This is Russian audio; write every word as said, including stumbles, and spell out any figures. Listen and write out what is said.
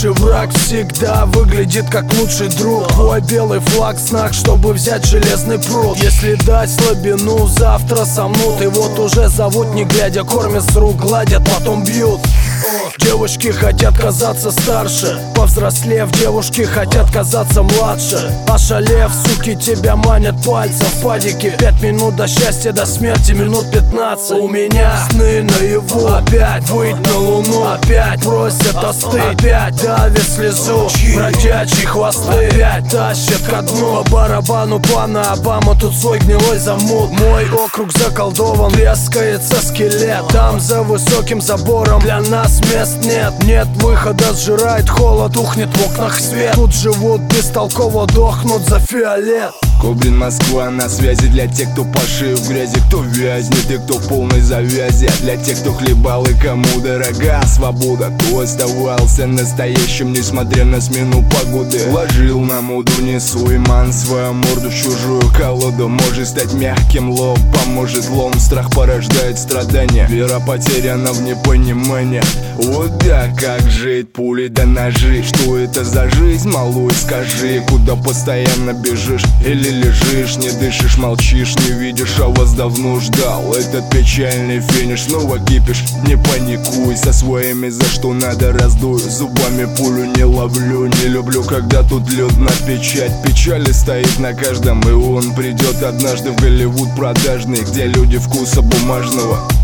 Лучший враг всегда выглядит как лучший друг. Твой белый флаг — знак, чтобы взять железный пруд. Если дать слабину, завтра сомнут. И вот уже зовут, не глядя, кормят с рук, гладят, потом бьют. Девушки хотят казаться старше, повзрослев, девушки хотят казаться младше. Ошалев, суки, тебя манят пальцем в падике. Пять минут до счастья, до смерти минут пятнадцать. У меня сны наяву, опять выйти на луну. Опять просят остыть, опять давит слезу. Бродячие хвосты опять тащат ко дну. По барабану плана Обама, тут свой гнилой замут. Мой округ заколдован, трескается скелет. Там за высоким забором для нас мест нет. Нет выхода, сжирает холод, ухнет в окнах свет. Тут живут бестолково, дохнут за фиолет. Кобрин, Москва на связи для тех, кто по шею в грязи, кто вязнет и кто в полной завязи. А для тех, кто хлебал и кому дорога свобода, кто оставался настоящим, несмотря на смену погоды. Ложил на моду внизу и ман свою морду в чужую колоду. Может стать мягким, лоб поможет лом. Страх порождает страдания, вера потеряна в непонимании. Вот да, как жить, пули да ножи. Что это за жизнь, малой, скажи? Куда постоянно бежишь или лежишь, не дышишь, молчишь, не видишь, а вас давно ждал этот печальный финиш. Снова кипишь, не паникуй, со своими за что надо раздуй. Зубами пулю не ловлю, не люблю, когда тут лед на печать. Печали стоит на каждом, и он придет однажды в Голливуд продажный, где люди вкуса бумажного.